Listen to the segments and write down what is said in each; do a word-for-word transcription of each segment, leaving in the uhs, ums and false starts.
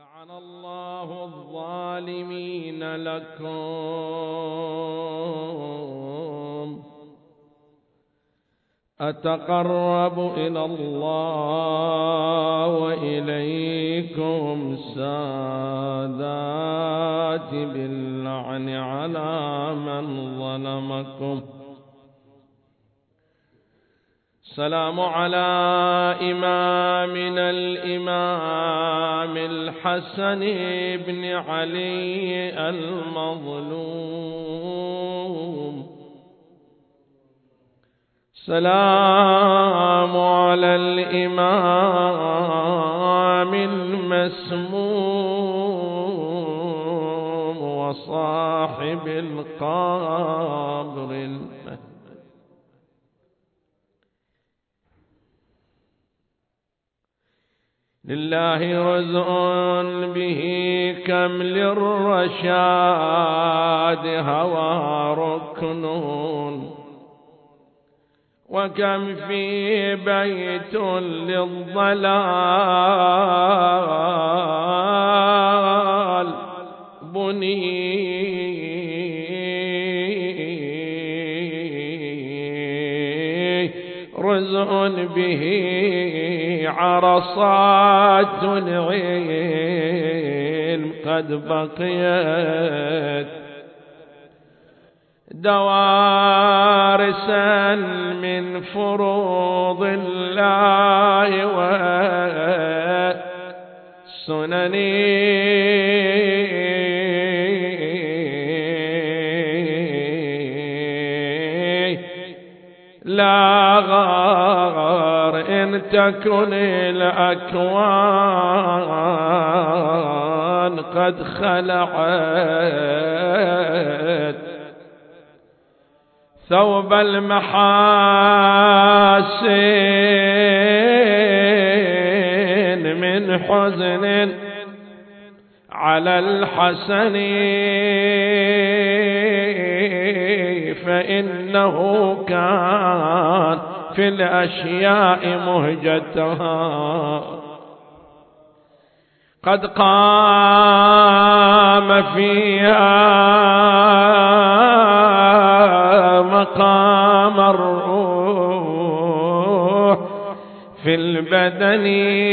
لعن الله الظالمين لكم. أتقرب إلى الله وإليكم ساداتي باللعن على من ظلمكم. السلام على إمامنا الإمام الحسن بن علي المظلوم. السلام على الإمام المسموم وصاحب القبر المهدي. لله رزق به كم للرشاد هوى ركنون، وكم في بيت للضلال بني. رزق به عرصات العلم قد بقيت دوارسا من فروض الله وسننه. لا غار إن تكن الأكوان قد خلعت ثوب المحاسن من حزن على الحسن، فإنه كان في الأشياء مهجتها قد قام فيها مقام الروح في البدن.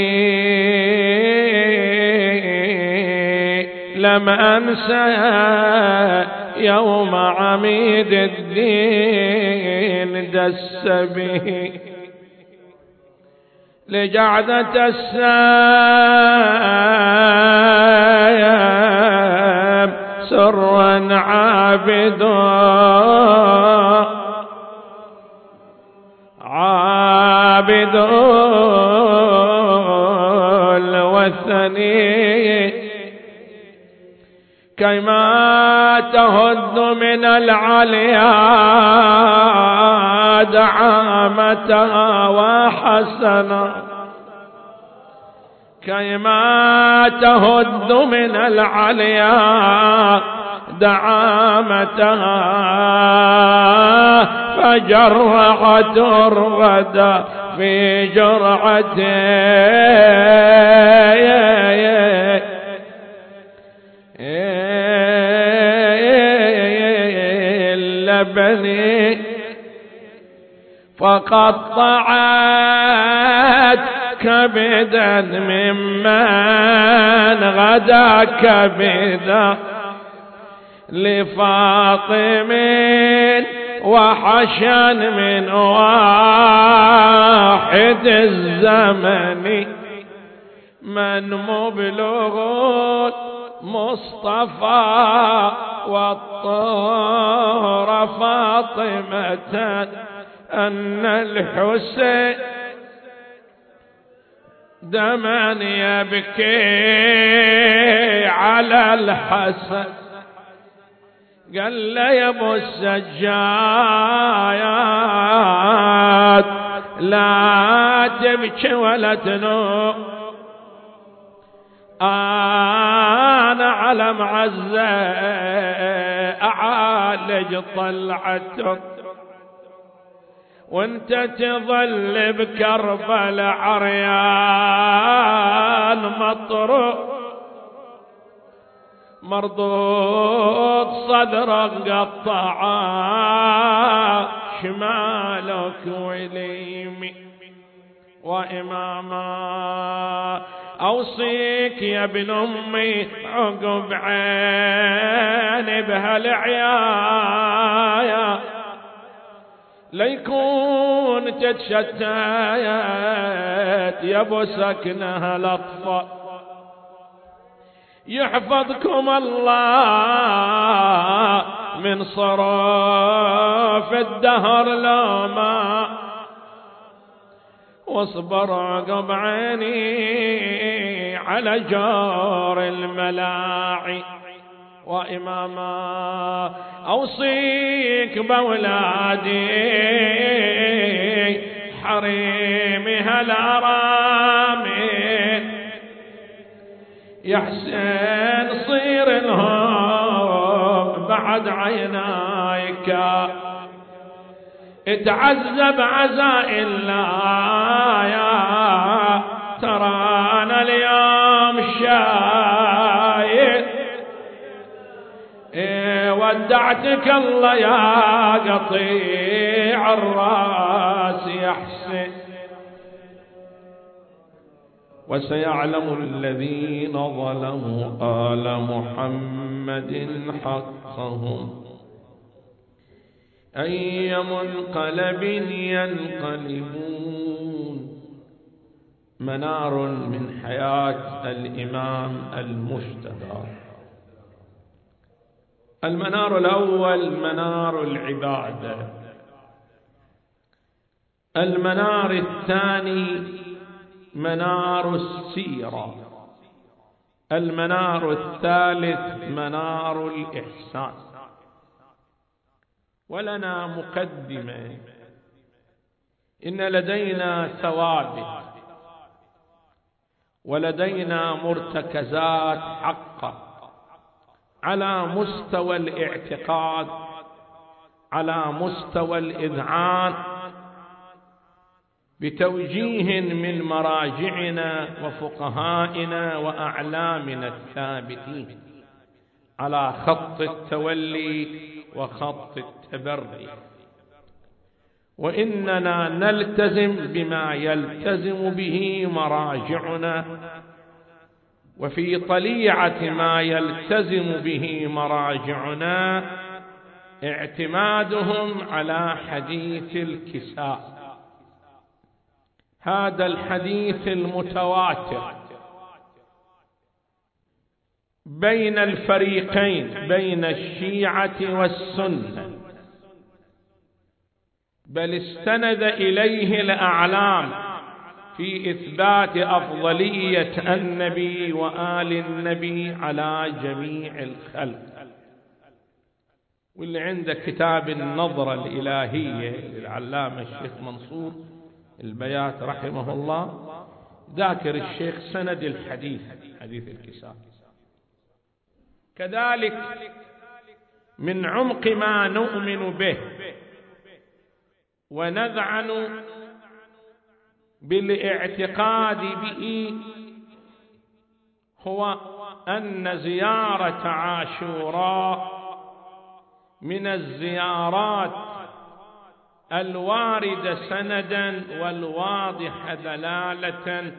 لم أنسى يوم عميد الدين دس به لجعدة السام سرا عابدا عابد الوثني، كيما تهد من العليا دعامتها وحسنا، كيما تهد من العليا دعامتها فجرعت الردى في جرعته. اللبن فقطعت كبدا ممن غدا كبدا لفاطم وحشا من واحد الزمن. من مبلغ مصطفى والطهر فاطمة أن الحسين دما يبكي على الحسن. قال له يا ابو السجاد لا تبكي ولا تنوم، أنا على معزة أعالج طلعتك، وانت تظل بكربلاء عريان مطروح مرضوض صدرك قطعا شمالك واليمين وإماما أوصيك يا ابن أمي عقب عيني بهالعيايا ليكون تتشتت يا ابو سكنها الأطفال يحفظكم الله من صراف الدهر لما واصبر عقب عيني على جار الملاعي وإماما أوصيك بولادي حريمها الأرامل يا حسين صير لهم بعد عينايك اتعذب عزاء الله يا ترى أنا اليوم شايل إيه ودعتك الله يا قطيع الراس يا حسين وسيعلم الذين ظلموا آل محمد حقهم أي منقلب ينقلبون. منار من حياة الإمام المجتبى. المنار الأول منار العبادة، المنار الثاني منار السيرة، المنار الثالث منار الإحسان. ولنا مقدمة: إن لدينا ثوابت ولدينا مرتكزات حقة على مستوى الاعتقاد، على مستوى الإذعان، بتوجيه من مراجعنا وفقهائنا وأعلامنا الثابتين على خط التولي وخط التبري. وإننا نلتزم بما يلتزم به مراجعنا، وفي طليعة ما يلتزم به مراجعنا اعتمادهم على حديث الكساء، هذا الحديث المتواتر بين الفريقين، بين الشيعة والسنة، بل استند إليه الأعلام في إثبات أفضلية النبي وآل النبي على جميع الخلق. واللي عنده كتاب النظرة الإلهية للعلامة الشيخ منصور البيات رحمه الله، ذاكر الشيخ سند الحديث، حديث الكساء. كذلك من عمق ما نؤمن به ونذعن بالاعتقاد به هو أن زيارة عاشوراء من الزيارات الواردة سندا والواضحة دلالة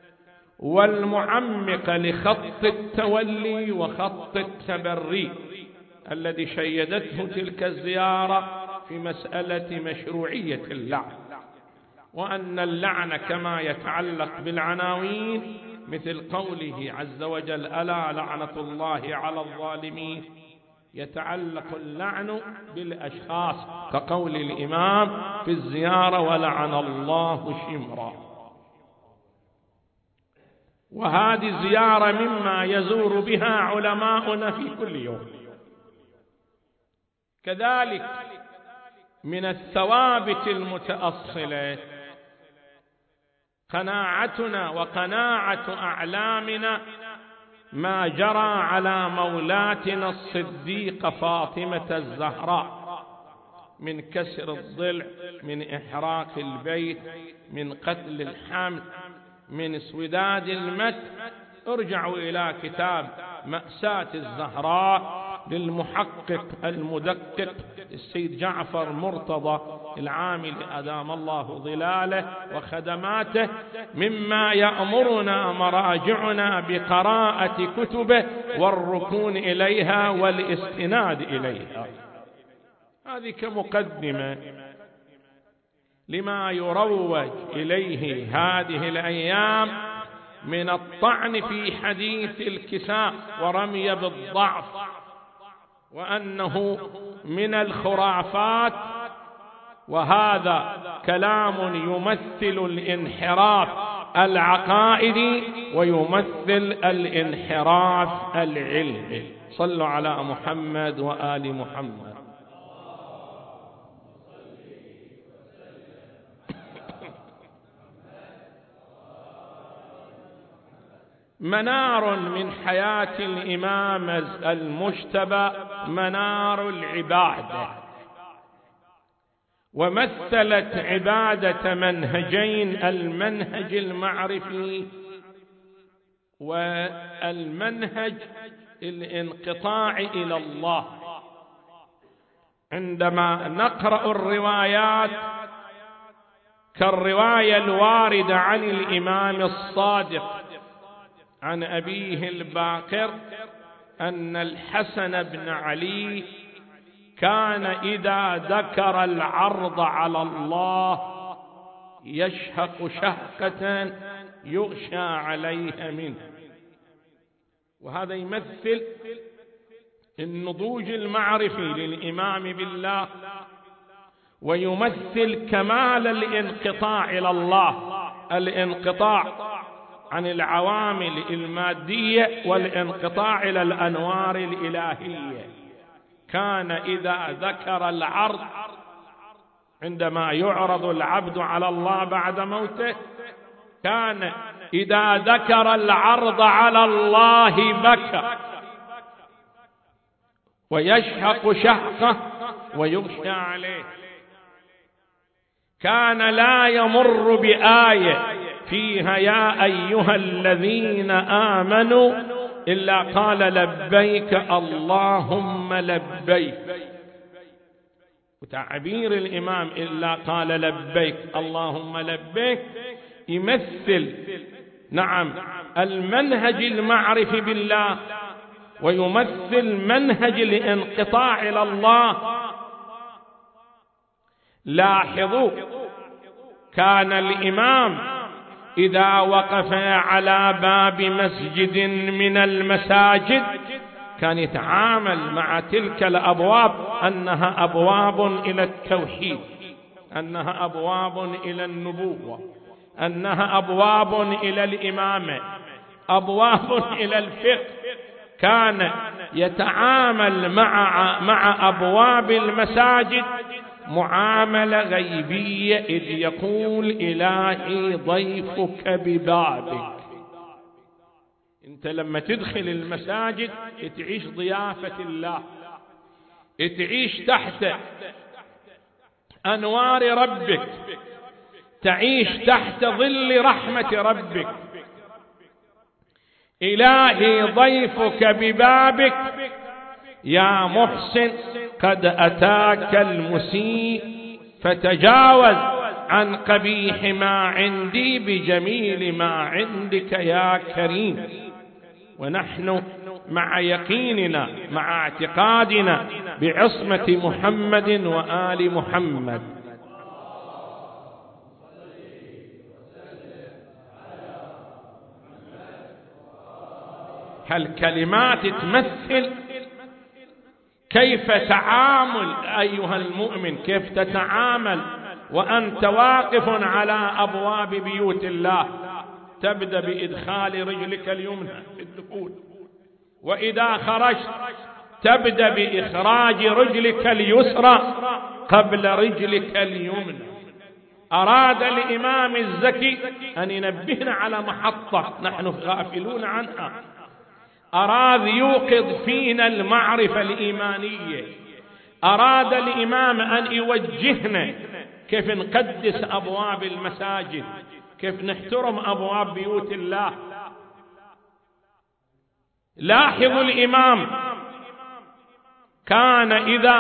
والمعمقة لخط التولي وخط التبري الذي شيدته تلك الزيارة في مسألة مشروعية اللعن، وأن اللعن كما يتعلق بالعناوين مثل قوله عز وجل: ألا لعنة الله على الظالمين، يتعلق اللعن بالأشخاص كقول الإمام في الزيارة: ولعن الله شمرا. وهذه زيارة مما يزور بها علماؤنا في كل يوم. كذلك من الثوابت المتأصلة قناعتنا وقناعة أعلامنا ما جرى على مولاتنا الصديقة فاطمة الزهراء من كسر الضلع، من إحراق البيت، من قتل الحمل، من اسوداد المت. ارجعوا إلى كتاب مأساة الزهراء للمحقق المدقق السيد جعفر مرتضى العامل أدام الله ظلاله وخدماته، مما يأمرنا مراجعنا بقراءة كتبه والركون إليها والاستناد إليها. هذه كمقدمة لما يروج إليه هذه الأيام من الطعن في حديث الكساء ورمي بالضعف، وأنه من الخرافات، وهذا كلام يمثل الانحراف العقائدي ويمثل الانحراف العلمي. صلوا على محمد وآل محمد. منار من حياة الإمام المجتبى منار العبادة، ومثلت عبادة منهجين: المنهج المعرفي والمنهج الانقطاع إلى الله. عندما نقرأ الروايات كالرواية الواردة عن الإمام الصادق عن أبيه الباقر أن الحسن بن علي كان إذا ذكر العرض على الله يشهق شهقة يغشى عليها منه، وهذا يمثل النضوج المعرفي للإمام بالله، ويمثل كمال الانقطاع إلى الله، الانقطاع عن العوامل المادية والانقطاع إلى الأنوار الإلهية. كان إذا ذكر العرض، عندما يعرض العبد على الله بعد موته، كان إذا ذكر العرض على الله بكى ويشهق شهقه ويغشى عليه. كان لا يمر بآية فيها يا أيها الذين آمنوا إلا قال لبيك اللهم لبيك، وتعبير الإمام إلا قال لبيك اللهم لبيك يمثل نعم المنهج المعرفي بالله، ويمثل منهج الانقطاع إلى الله. لاحظوا، كان الإمام إذا وقف على باب مسجد من المساجد كان يتعامل مع تلك الأبواب أنها أبواب إلى التوحيد، أنها أبواب إلى النبوة، أنها أبواب إلى الإمامة، أبواب إلى الفقه. كان يتعامل مع مع أبواب المساجد معاملة غيبية، إذ يقول إلهي ضيفك ببابك. أنت لما تدخل المساجد تعيش ضيافة الله، تعيش تحت أنوار ربك، تعيش تحت ظل رحمة ربك. إلهي ضيفك ببابك يا محسن قد أتاك المسيء فتجاوز عن قبيح ما عندي بجميل ما عندك يا كريم. ونحن مع يقيننا مع اعتقادنا بعصمة محمد وآل محمد هالكلمات تمثل كيف تعامل أيها المؤمن، كيف تتعامل وأنت واقف على أبواب بيوت الله. تبدأ بإدخال رجلك اليمنى في الدخول، وإذا خرجت تبدأ بإخراج رجلك اليسرى قبل رجلك اليمنى. أراد الإمام الزكي أن ينبهنا على محطة نحن غافلون عنها، أراد يوقظ فينا المعرفة الإيمانية، أراد الإمام أن يوجهنا كيف نقدس أبواب المساجد، كيف نحترم أبواب بيوت الله. لاحظوا الإمام كان إذا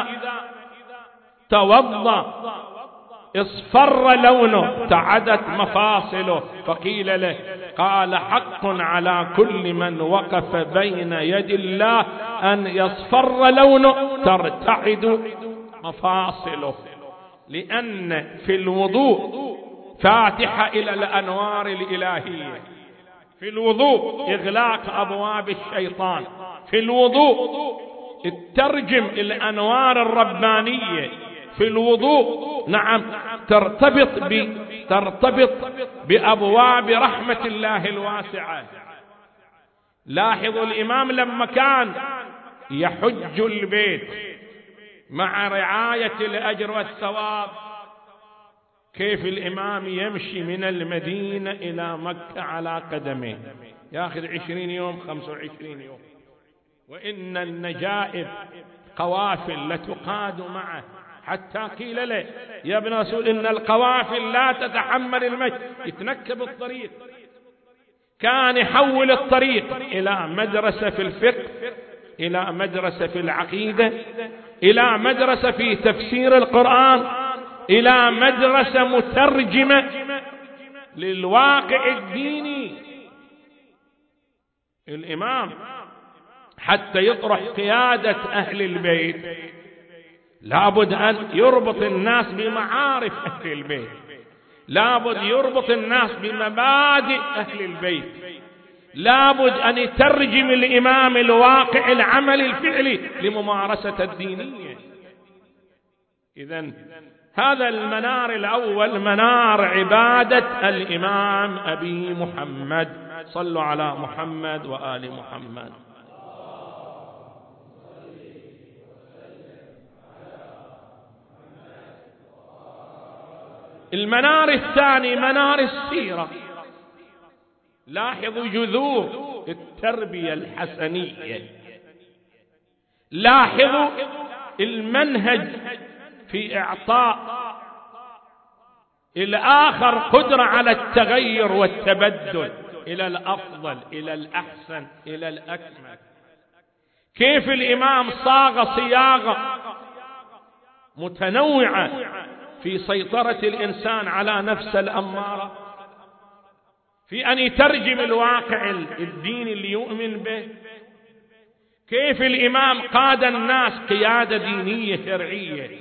توضأ اصفر لونه، ابتعدت مفاصله، فقيل له قال حق على كل من وقف بين يد الله أن يصفر لونه ترتعد مفاصله، لأن في الوضوء فاتحة إلى الأنوار الإلهية، في الوضوء إغلاق أبواب الشيطان، في الوضوء الترجم الأنوار الربانية، في الوضوء نعم ترتبط ب... ترتبط بأبواب رحمة الله الواسعة. لاحظوا الإمام لما كان يحج البيت مع رعاية الأجر والثواب، كيف الإمام يمشي من المدينة إلى مكة على قدميه، يأخذ عشرين يوم خمسة وعشرين يوم، وإن النجائب قوافل لتقاد معه، حتى قيل له يا ابن رسول إن القوافل لا تتحمل المشي، يتنكب الطريق. كان يحول الطريق إلى مدرسة في الفقه، إلى مدرسة في العقيدة، إلى مدرسة في تفسير القرآن، إلى مدرسة مترجمة للواقع الديني. الإمام حتى يطرح قيادة أهل البيت لابد أن يربط الناس بمعارف أهل البيت، لابد يربط الناس بمبادئ أهل البيت، لابد أن يترجم الإمام الواقع العمل الفعلي لممارسة الدينية. إذن هذا المنار الأول منار عبادة الإمام أبي محمد، صلوا على محمد وآل محمد. المنار الثاني منار السيرة. لاحظوا جذور التربية الحسنية، لاحظوا المنهج في إعطاء الآخر قدرة على التغير والتبدل إلى الأفضل، إلى الأحسن، إلى الأكمل. كيف الإمام صاغ صياغة متنوعة في سيطرة الإنسان على نفس الأمارة، في أن يترجم الواقع الديني اللي يؤمن به. كيف الإمام قاد الناس قيادة دينية شرعية.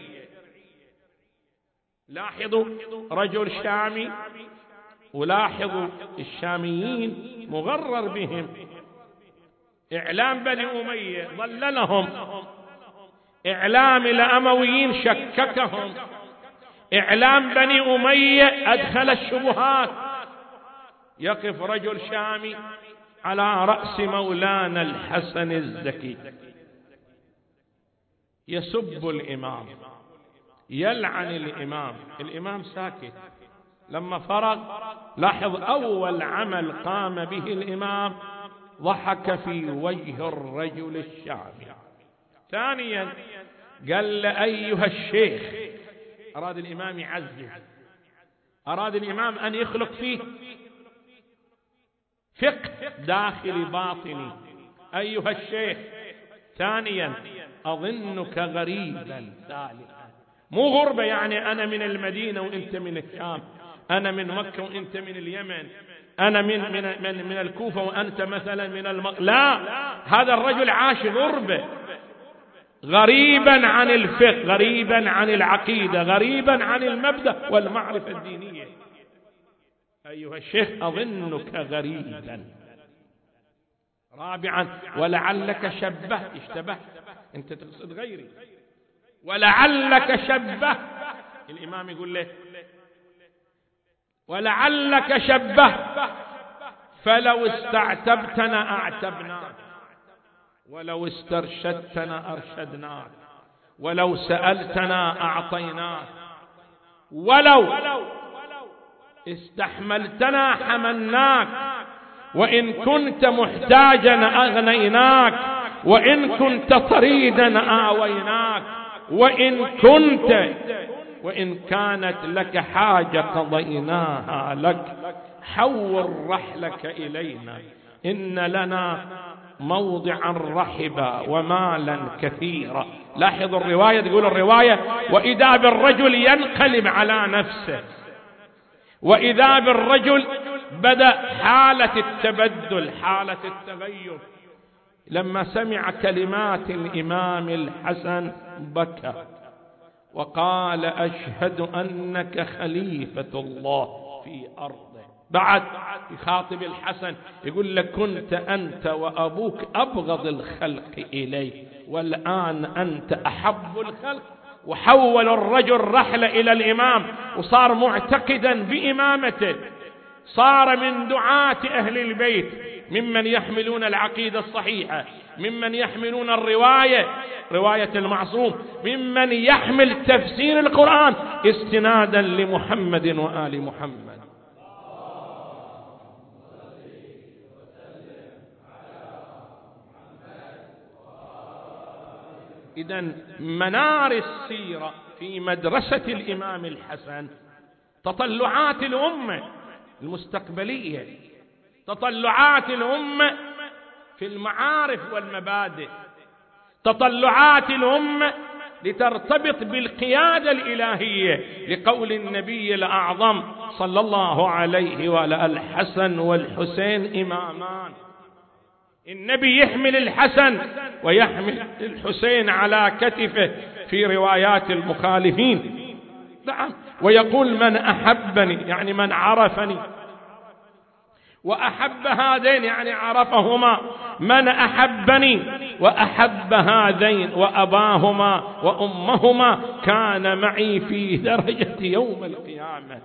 لاحظوا رجل شامي، ولاحظوا الشاميين مغرر بهم، إعلام بني أمية ضللهم، إعلام الأمويين شككهم، إعلام بني أمية أدخل الشبهات. يقف رجل شامي على رأس مولانا الحسن الزكي يسب الإمام، يلعن الإمام، الإمام ساكت. لما فرغ لاحظ أول عمل قام به الإمام ضحك في وجه الرجل الشامي. ثانيا قال له أيها الشيخ، أراد الإمام يعزز، أراد الإمام أن يخلق فيه فقه داخلي باطني. أيها الشيخ. ثانيا أظنك غريبا ثالثا، مو غربة يعني أنا من المدينة وإنت من الشام، أنا من مكة وإنت من اليمن، أنا من من من, من الكوفة وأنت مثلا من الم... لا، هذا الرجل عاش غربة، غريبا عن الفقه، غريبا عن العقيدة، غريبا عن المبدأ والمعرفة الدينية. أيها الشيخ أظنك غريبا. رابعا ولعلك شبهت، اشتبهت، أنت تقصد غيري، ولعلك شبهت. الإمام يقول له ولعلك شبهت، فلو استعتبتنا أعتبناك، ولو استرشدتنا أرشدناك، ولو سألتنا أعطيناك، ولو استحملتنا حملناك، وإن كنت محتاجا أغنيناك، وإن كنت طريدا آويناك، وإن كنت وإن كانت لك حاجة قضيناها لك، حول رحلك إلينا، إن لنا موضعا رحبا ومالا كثيرا. لاحظوا الرواية، تقول الرواية: وإذا بالرجل ينقلب على نفسه، وإذا بالرجل بدأ حالة التبدل، حالة التغير. لما سمع كلمات الإمام الحسن بكى وقال: أشهد أنك خليفة الله في أرضه. بعد يخاطب الحسن يقول لك: كنت أنت وأبوك أبغض الخلق إليه، والآن أنت أحب الخلق. وحول الرجل رحلة إلى الإمام، وصار معتقدا بإمامته، صار من دعاة أهل البيت، ممن يحملون العقيدة الصحيحة، ممن يحملون الرواية، رواية المعصوم، ممن يحمل تفسير القرآن استنادا لمحمد وآل محمد. إذن منار السيرة في مدرسة الإمام الحسن تطلعات الأمة المستقبلية، تطلعات الأمة في المعارف والمبادئ، تطلعات الأمة لترتبط بالقيادة الإلهية، لقول النبي الأعظم صلى الله عليه وآله: الحسن والحسين إمامان. النبي يحمل الحسن ويحمل الحسين على كتفه في روايات المخالفين. نعم، ويقول: من أحبني يعني من عرفني، وأحب هذين يعني عرفهما، من أحبني وأحب هذين وأباهما وأمهما كان معي في درجة يوم القيامة.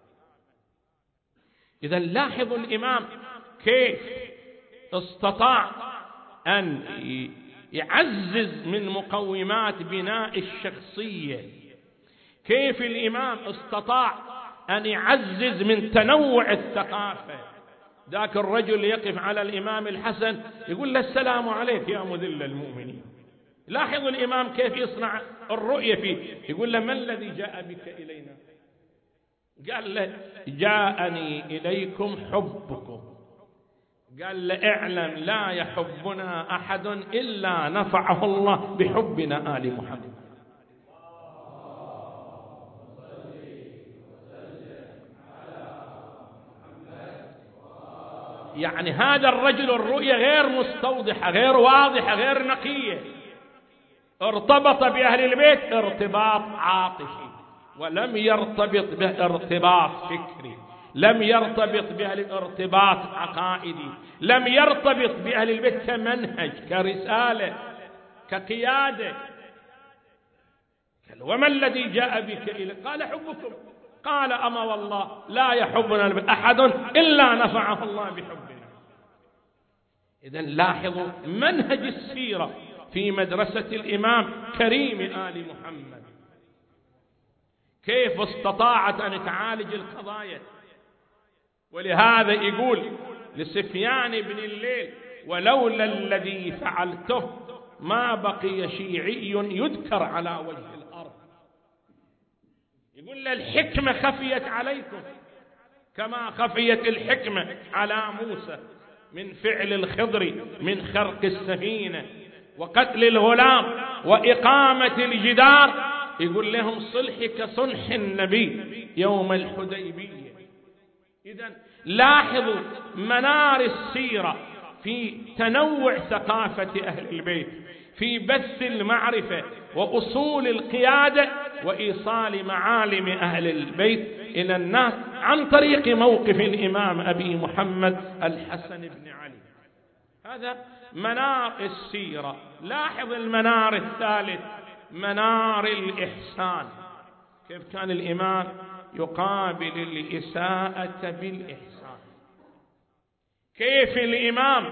إذا لاحظوا الإمام كيف استطاع أن يعزز من مقومات بناء الشخصية، كيف الإمام استطاع أن يعزز من تنوع الثقافة. ذاك الرجل يقف على الإمام الحسن يقول له: السلام عليك يا مذل المؤمنين. لاحظوا الإمام كيف يصنع الرؤية فيه، يقول له: ما الذي جاء بك إلينا؟ قال له: جاءني إليكم حبكم. قال له: اعلم لا يحبنا أحد إلا نفعه الله بحبنا آل محمد. يعني هذا الرجل الرؤية غير مستوضحة، غير واضحة، غير نقية. ارتبط بأهل البيت ارتباط عاطفي، ولم يرتبط بارتباط فكري، لم يرتبط بأهل ارتباط عقائدي، لم يرتبط بأهل البيت كمنهج، كرسالة، كقيادة. وما الذي جاء بك إليه؟ قال: حبكم. قال: أما والله لا يحبنا أحد إلا نفعه الله بحبنا. إذن لاحظوا منهج السيرة في مدرسة الإمام كريم آل محمد، كيف استطاعت أن تعالج القضايا. ولهذا يقول لسفيان بن الليل: ولولا الذي فعلته ما بقي شيعي يذكر على وجه الأرض. يقول له: الحكمة خفيت عليكم كما خفيت الحكمة على موسى من فعل الخضر، من خرق السفينة وقتل الغلام وإقامة الجدار. يقول لهم: صلحي كصلح النبي يوم الحديبية. إذن لاحظوا منار السيرة في تنوع ثقافة أهل البيت، في بث المعرفة وأصول القيادة وإيصال معالم أهل البيت إلى الناس عن طريق موقف الإمام أبي محمد الحسن بن علي. هذا منار السيرة. لاحظ المنار الثالث، منار الإحسان. كيف كان الإمام يقابل الإساءة بالإحسان، كيف الإمام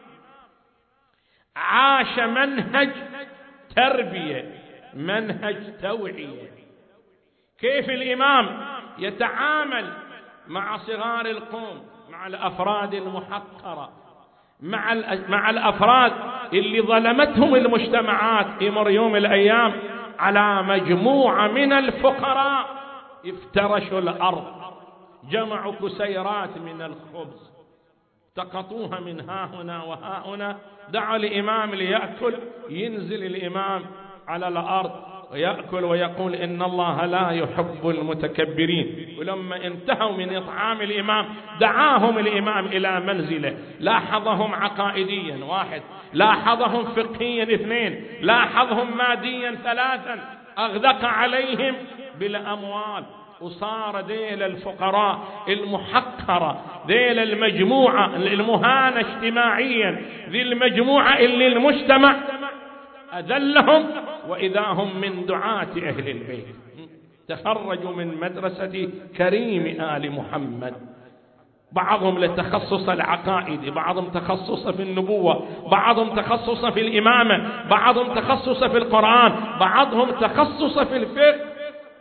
عاش منهج تربية، منهج توعية، كيف الإمام يتعامل مع صغار القوم، مع الأفراد المحقرة، مع مع الأفراد اللي ظلمتهم المجتمعات. يمر يوم الأيام على مجموعة من الفقراء افترشوا الأرض، جمعوا كسيرات من الخبز، التقطوها من ها هنا وها هنا، دعا الإمام ليأكل، ينزل الإمام على الأرض ويأكل ويقول إن الله لا يحب المتكبرين. ولما انتهوا من إطعام الإمام دعاهم الإمام إلى منزله، لاحظهم عقائديا واحد، لاحظهم فقهيا اثنين، لاحظهم ماديا ثلاثا، أغدق عليهم بالأموال، وصار ذيل الفقراء المحقرة، ذيل المجموعة المهانة اجتماعيا، ذي المجموعة اللي المجتمع أذلهم، وإذا هم من دعاة أهل البيت تخرجوا من مدرسة كريم آل محمد، بعضهم لتخصص العقائد، بعضهم تخصص في النبوة، بعضهم تخصص في الإمامة، بعضهم تخصص في القرآن، بعضهم تخصص في الفقه.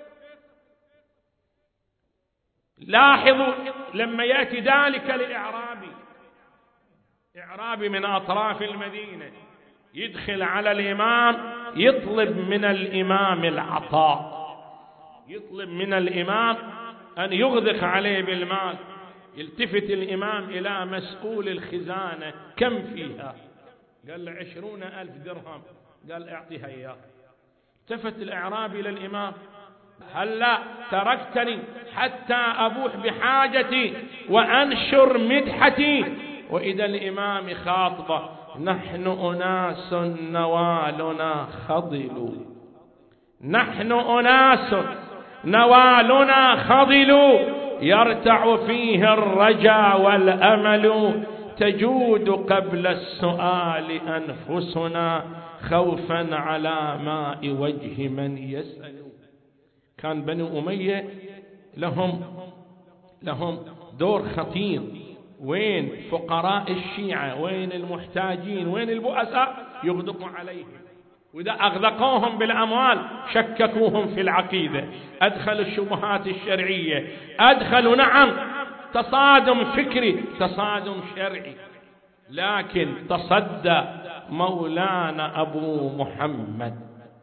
لاحظوا لما يأتي ذلك الإعرابي، إعرابي من أطراف المدينة، يدخل على الإمام يطلب من الإمام العطاء، يطلب من الإمام أن يغدق عليه بالمال. يلتفت الإمام إلى مسؤول الخزانة، كم فيها؟ قال له عشرون ألف درهم. قال اعطيها إياه. التفت الإعرابي إلى الإمام، هلا تركتني حتى أبوح بحاجتي وأنشر مدحتي؟ وإذا الإمام خاطبه، نحن أناس نوالنا خضل، نحن أناس نوالنا خضل، يرتع فيه الرجا والأمل، تجود قبل السؤال أنفسنا، خوفا على ماء وجه من يسأل. كان بنو أمية لهم لهم دور خطير، وين فقراء الشيعة، وين المحتاجين، وين البؤساء، يغدقوا عليهم، وإذا أغدقوهم بالأموال شككوهم في العقيدة، أدخلوا الشبهات الشرعية، أدخلوا نعم تصادم فكري، تصادم شرعي. لكن تصدى مولانا أبو محمد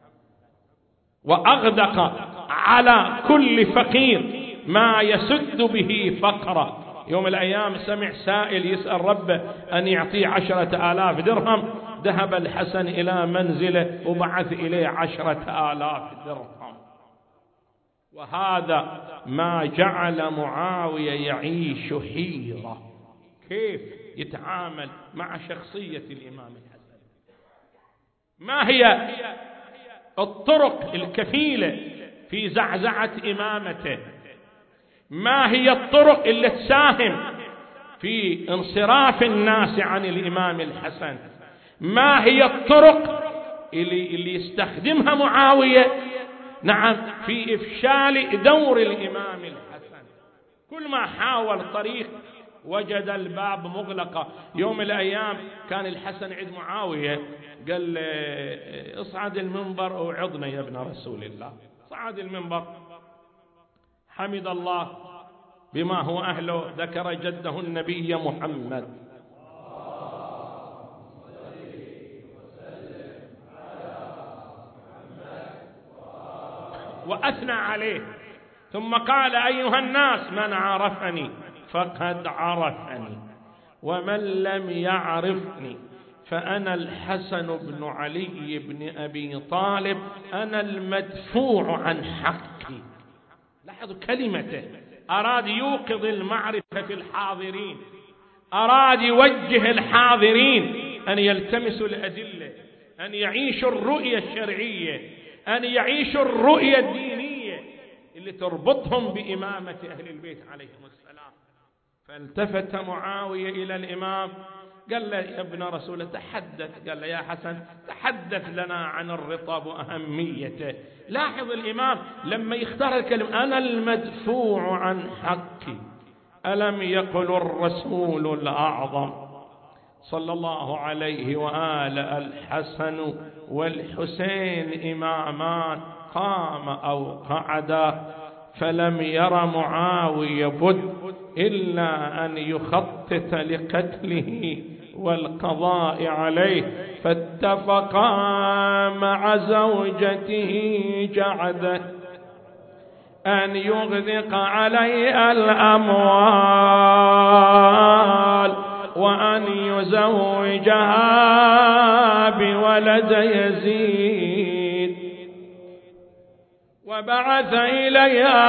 وأغدق على كل فقير ما يسد به فقره. يوم الأيام سمع سائل يسأل ربه أن يعطيه عشرة آلاف درهم، ذهب الحسن إلى منزله وبعث إليه عشرة آلاف درهم. وهذا ما جعل معاوية يعيش حيرة، كيف يتعامل مع شخصية الإمام الحسن؟ ما هي الطرق الكفيلة في زعزعة إمامته؟ ما هي الطرق اللي تساهم في انصراف الناس عن الإمام الحسن؟ ما هي الطرق اللي, اللي يستخدمها معاوية نعم في إفشال دور الإمام الحسن؟ كل ما حاول طريق وجد الباب مغلقة. يوم الأيام كان الحسن عند معاوية، قال اصعد المنبر وعظنا يا ابن رسول الله. صعد المنبر، حمد الله بما هو أهله، ذكر جده النبي محمد، وأثنى عليه، ثم قال أيها الناس من عرفني فقد عرفني، ومن لم يعرفني فأنا الحسن بن علي بن أبي طالب، أنا المدفوع عن حقي. لاحظوا كلمته، أراد يوقظ المعرفة في الحاضرين، أراد يوجه الحاضرين أن يلتمسوا الأدلة، أن يعيشوا الرؤية الشرعية، أن يعيشوا الرؤية الدينية اللي تربطهم بإمامة أهل البيت عليهم السلام. فالتفت معاوية إلى الإمام قال له يا ابن رسول تحدث. قال له يا حسن تحدث لنا عن الرطب وأهميته. لاحظ الإمام لما يختار الكلمة، أنا المدفوع عن حقي، ألم يقل الرسول الأعظم صلى الله عليه وآله الحسن والحسين إمامان قام أو قعدا، فلم ير معاوية بد إلا أن يخطط لقتله والقضاء عليه، فاتفقا مع زوجته جعدة أن يغدق عليه الأموال وأن يزوجها بولد يزيد، وبعث إليها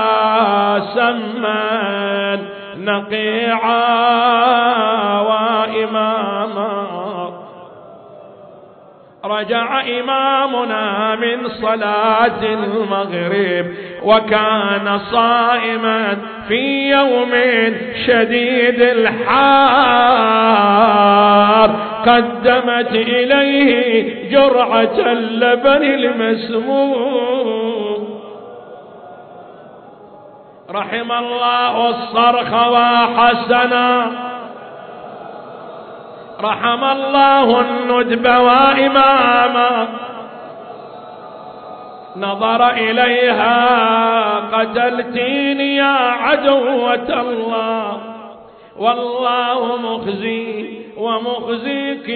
سما نقيعا وإماما. رجع إمامنا من صلاة المغرب وكان صائما في يوم شديد الحار، قدمت إليه جرعة اللبن المسموم. رحم الله الصرخ وحسنا، رحم الله الندب وإماما. نظر إليها قتلتيني يا عدوة الله، والله مخزي ومخزيك،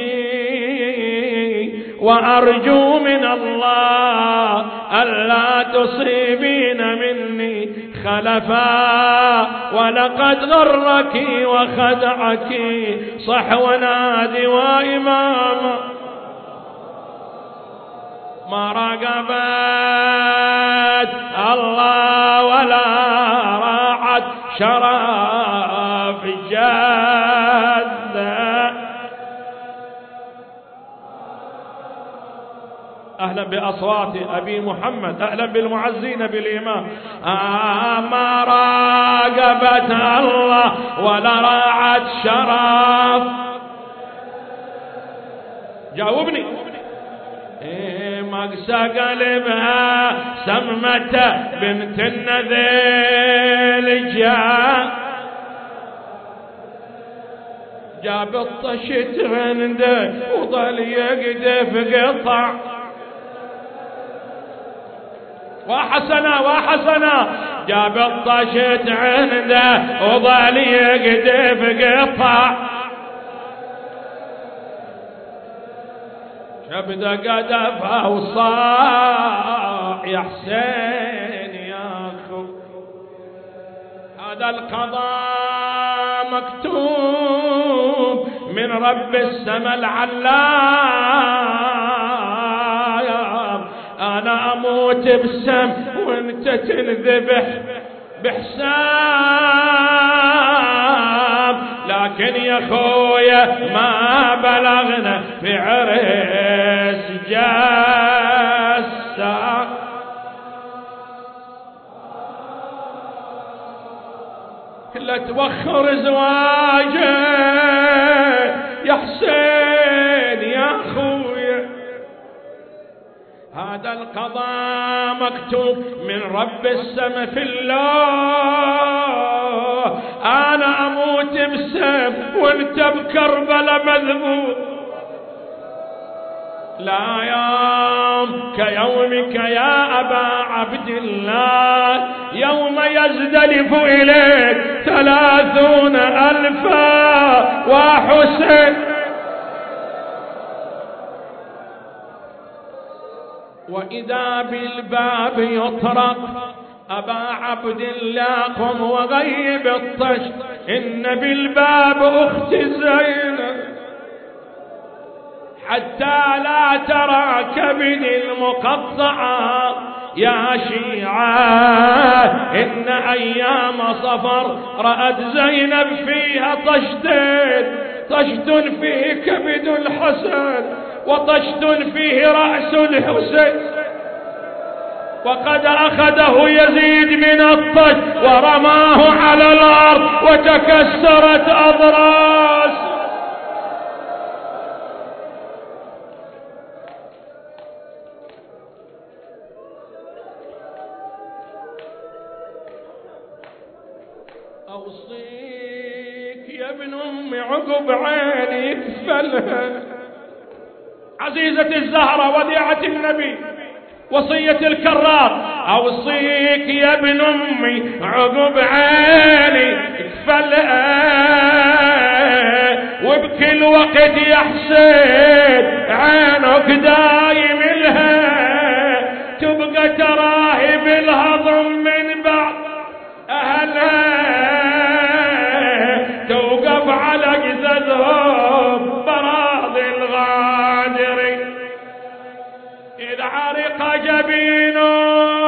وأرجو من الله ألا تصيبين مني خلفا، ولقد غرك وخدعك صحو نادي وإماما. ما راقبت الله ولا راعت شرف جدة. أهلا بأصوات أبي محمد، أهلا بالمعزين بالإمام. آه ما راقبت الله ولا راعت شرف. جاوبني. إيه مقسى قلبها سمته بنت النذيل، جاء جاب الطشت عنده وظل يقدف قطع. وحسنا وحسنا، جاب الطشت عنده وظل يقدف قطع. شبد قدفه وصاح يا حسين يا أخو، هذا القضاء مكتوب من رب السماء العلام. أنا أموت بسم وانت تنذبح بحساب، لكن يا خويا ما بلغنا في عرس جسا. لا توخر زواجه يا حسين يا خويا، هذا القضاء مكتوب من رب السماء في الله. أنا أموت بسم وانت بكربلاء مذبوح. لا يوم كيومك يا أبا عبد الله، يوم يزدلف إليك ثلاثون ألفا وحسين. وإذا بالباب يطرق أبا عبد الله قم وغيب الطشت، إن بالباب أخت زينب، حتى لا ترى كبد المقطعة يا شيعة. إن أيام صفر رأت زينب فيها طشتين، طشت فيه كبد الحسن وطشت فيه رأس الحسين. وقد أخذه يزيد من الطش ورماه على الأرض وتكسرت أضراس. أوصيك يا ابن أمي عقب عيني كفلها، عزيزة الزهرة وديعة النبي وصية الكرار. أوصيك يا ابن أمي عقب عيني كفلها، وبكل وقت يا حسين عينك دايم لها، تبقى تراهي بالهضم من بعض أهلها، توقف على جزاز عرق جبينه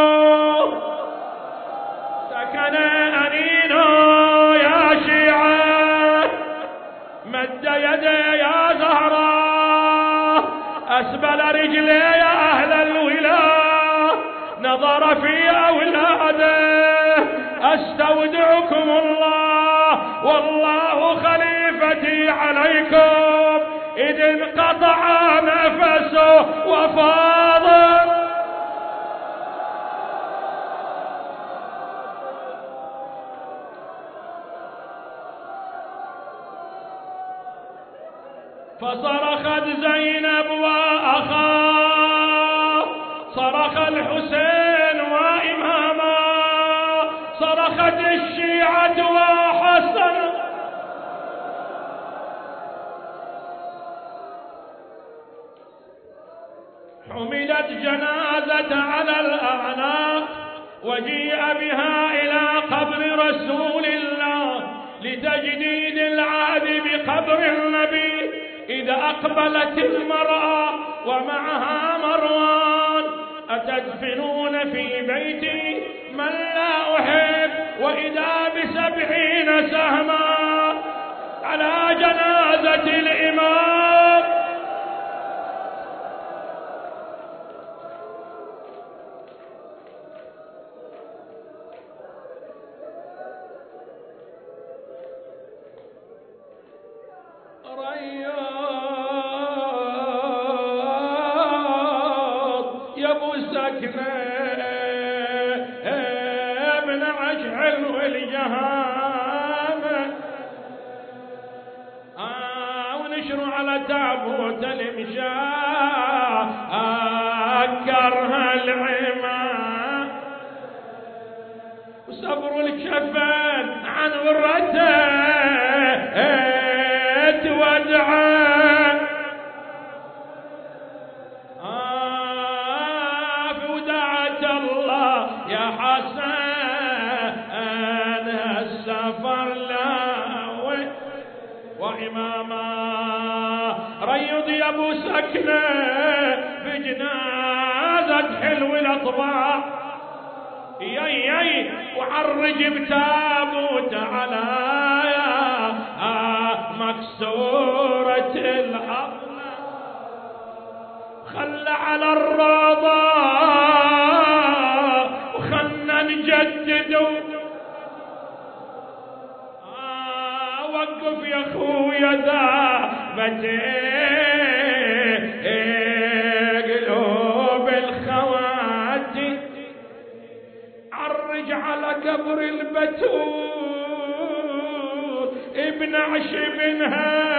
سكن أنينه يا شيعة مد يدي يا زهراء أسبل رجلي يا أهل الولاء نظر في أولاده أستودعكم الله والله خليفتي عليكم إذ انقطع نفسه وفاض فصرخت زينب وأخاه صرخ الحسين وإماما صرخت الشيعة وحسن حملت جنازة على الأعناق وجيء بها إلى قبر رسول الله لتجديد العهد بقبر النبي إذا أقبلت المرأة ومعها مروان أتدفنون في بيتي من لا أحب وإذا بسبعين سهما على جنازة الإمام تابوت المشاة أكرها العمى وصبر الكفن عن ورته تودعه آه في وداعة الله يا حسن السفر لاوي وإماما ريض يا ابو سكنه بجنازة حلو الاطباع يي يي وعرج بتابوت على مكسورة الأضلاع خلى على الروضة وخلنا نجدد آه وقف يا اخويا ذابتين قلوب الخواتي عرج على قبر البتول ابن عشبنها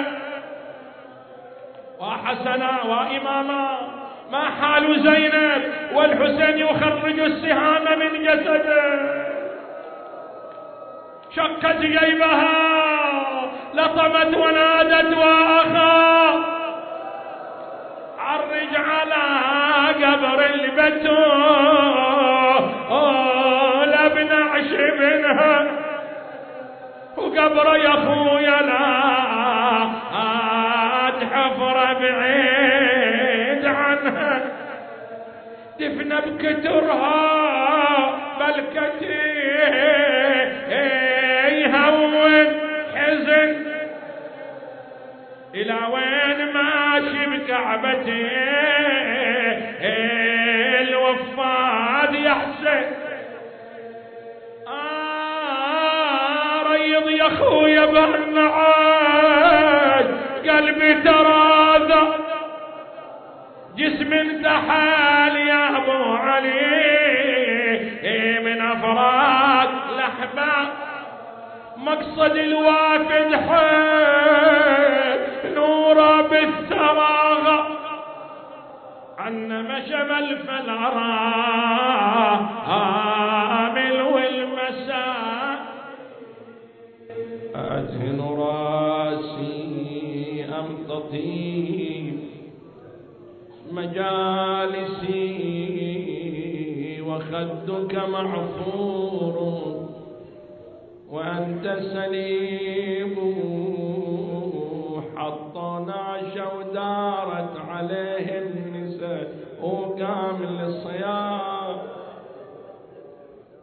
وحسنا وإماما ما حال زينب والحسين يخرج السهام من جسده شقت جيبها لطمت ونادت وأخا عرج على قبر البتول ابن عشبنها وقبر يا خويا لا تحفر بعيد عنها دفن بكترها بلكتي يهون حزن إلى وين ماشي بكعبتي الوفاد يحسن آه ريض يا خويا بالنعاس قلبي تراذى جسم انتحال يا ابو علي من افراق الاحباب مقصد الوافد حيل نوره بالثراغ عنا مشمل فالعرامل والمساء أدهن راسي أم تطيب مجالسي وخدك معفور وأنت سليم حطنا عشا ودارت عليه النساء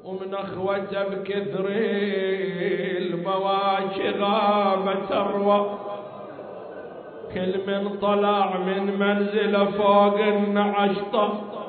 ومن اخوته بكثر المواشي غابت اروى، كل من طلع من منزله فوق النعش طف